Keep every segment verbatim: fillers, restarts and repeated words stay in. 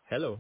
Hello.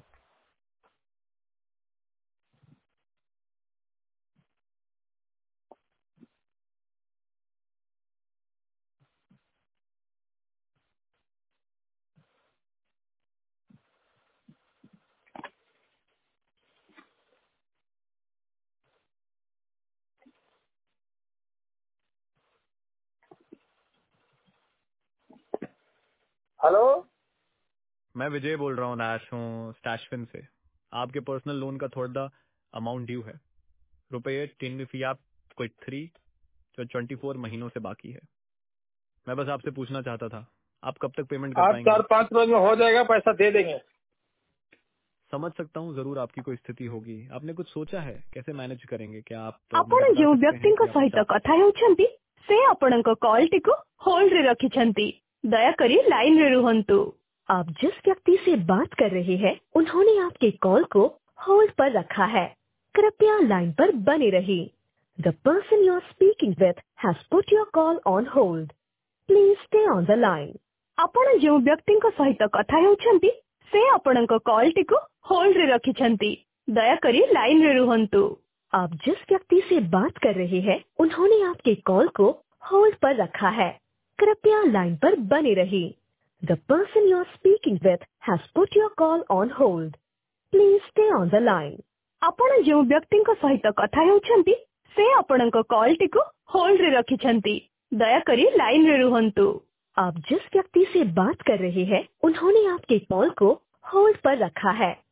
Hello. मैं विजय बोल रहा हूँ नैश हूँ स्टैशफिन से। आपके पर्सनल लोन का थोड़ा अमाउंट ड्यू है। रुपये टेन फी आप कोई थ्री जो ट्वेंटी फोर महीनों से बाकी है। मैं बस आपसे पूछना चाहता था आप कब तक पेमेंट कर आज पाएंगे। चार पाँच रोज में हो जाएगा, पैसा दे देंगे। समझ सकता हूँ जरूर आपकी कोई स्थिति होगी। आपने कुछ सोचा है कैसे मैनेज करेंगे? क्या आप मुझे ଆପଣ बता ଯେଉଁ सकते हैं ବ୍ୟକ୍ତିଙ୍କ कि आप ସହିତ चा... କଥା ହେଉଛନ୍ତି ସେ ଆପଣଙ୍କ କଲଟିକୁ होल्ड ରେ रखिछंती। दयाकरी लाइन रे रुहंतु। आप जिस व्यक्ति से बात कर रहे हैं उन्होंने आपके कॉल को होल्ड पर रखा है। कृपया लाइन पर बने रहिए। The person you are speaking with has put your call on hold. Please stay on the line. ଆପଣ ଯେଉଁ ବ୍ୟକ୍ତିଙ୍କ ସହିତ କଥା ହେଉଛନ୍ତି ସେ ଆପଣଙ୍କ କଲଟିକୁ होल्ड ରେ रखिछंती। दयाकरी लाइन रे रुहंतु। आप जिस व्यक्ति से बात कर रहे हैं उन्होंने आपके कॉल को होल्ड पर रखा है। कृपया लाइन पर बने रहिए। The person you are speaking with has put your call on hold. Please stay on the line. ଆପଣ ଯେଉଁ ବ୍ୟକ୍ତିଙ୍କ ସହିତ କଥା ହେଉଛନ୍ତି ସେ ଆପଣଙ୍କ କଲଟିକୁ होल्ड ରେ रखिछंती। दयाकरी लाइन रे रुहंतु। आप जिस व्यक्ति से बात कर रहे हैं उन्होंने आपके कॉल को होल्ड पर रखा है।